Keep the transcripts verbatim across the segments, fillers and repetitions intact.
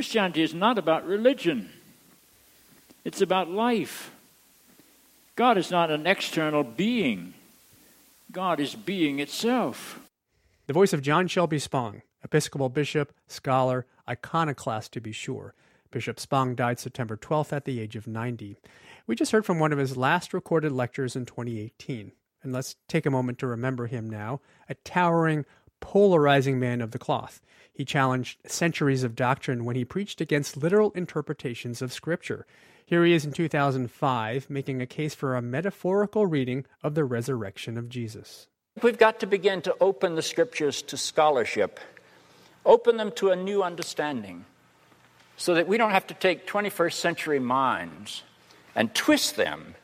Christianity is not about religion. It's about life. God is not an external being. God is being itself. The voice of John Shelby Spong, Episcopal bishop, scholar, iconoclast to be sure. Bishop Spong died September twelfth at the age of ninety. We just heard from one of his last recorded lectures in twenty eighteen. And let's take a moment to remember him now, a towering, polarizing man of the cloth. He challenged centuries of doctrine when he preached against literal interpretations of Scripture. Here he is in two thousand five, making a case for a metaphorical reading of the resurrection of Jesus. We've got to begin to open the Scriptures to scholarship, open them to a new understanding, so that we don't have to take twenty-first century minds and twist them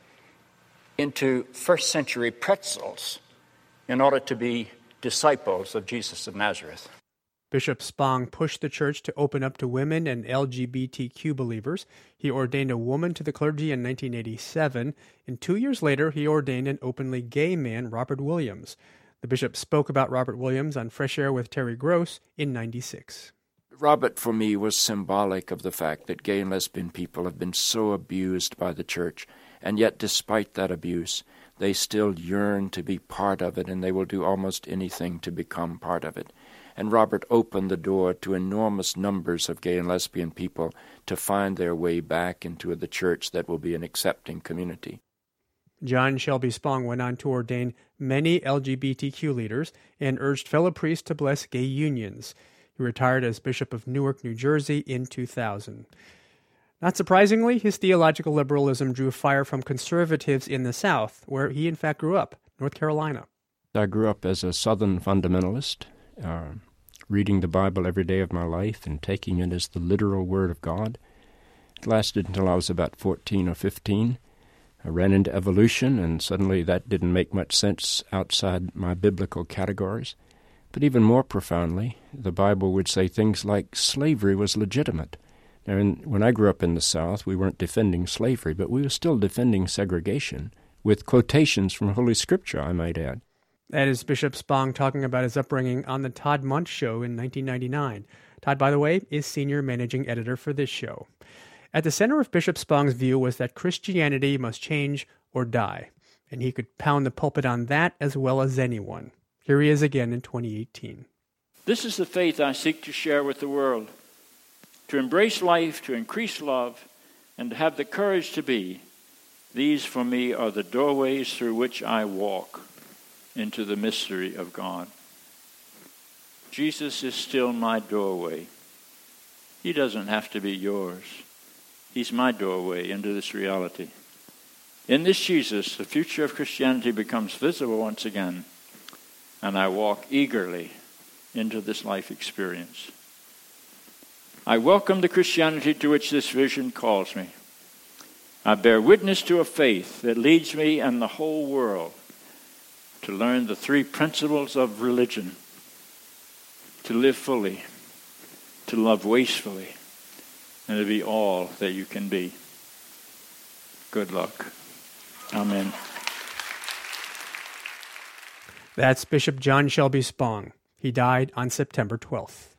into first century pretzels in order to be disciples of Jesus of Nazareth. Bishop Spong pushed the church to open up to women and L G B T Q believers. He ordained a woman to the clergy in nineteen eighty-seven, and two years later he ordained an openly gay man, Robert Williams. The bishop spoke about Robert Williams on Fresh Air with Terry Gross in ninety-six. Robert, for me, was symbolic of the fact that gay and lesbian people have been so abused by the church, and yet despite that abuse, they still yearn to be part of it, and they will do almost anything to become part of it. And Robert opened the door to enormous numbers of gay and lesbian people to find their way back into the church that will be an accepting community. John Shelby Spong went on to ordain many L G B T Q leaders and urged fellow priests to bless gay unions. He retired as Bishop of Newark, New Jersey in two thousand. Not surprisingly, his theological liberalism drew fire from conservatives in the South, where he in fact grew up, North Carolina. I grew up as a Southern fundamentalist, uh, reading the Bible every day of my life and taking it as the literal Word of God. It lasted until I was about fourteen or fifteen. I ran into evolution, and suddenly that didn't make much sense outside my biblical categories. But even more profoundly, the Bible would say things like slavery was legitimate. Now, in, when I grew up in the South, we weren't defending slavery, but we were still defending segregation, with quotations from Holy Scripture, I might add. That is Bishop Spong talking about his upbringing on the Todd Muntz Show in nineteen ninety-nine. Todd, by the way, is senior managing editor for this show. At the center of Bishop Spong's view was that Christianity must change or die, and he could pound the pulpit on that as well as anyone. Here he is again in twenty eighteen. This is the faith I seek to share with the world, to embrace life, to increase love, and to have the courage to be. These, for me, are the doorways through which I walk into the mystery of God. Jesus is still my doorway. He doesn't have to be yours. He's my doorway into this reality. In this Jesus, the future of Christianity becomes visible once again, and I walk eagerly into this life experience. I welcome the Christianity to which this vision calls me. I bear witness to a faith that leads me and the whole world to learn the three principles of religion: to live fully, to love wastefully, and to be all that you can be. Good luck. Amen. That's Bishop John Shelby Spong. He died on September twelfth.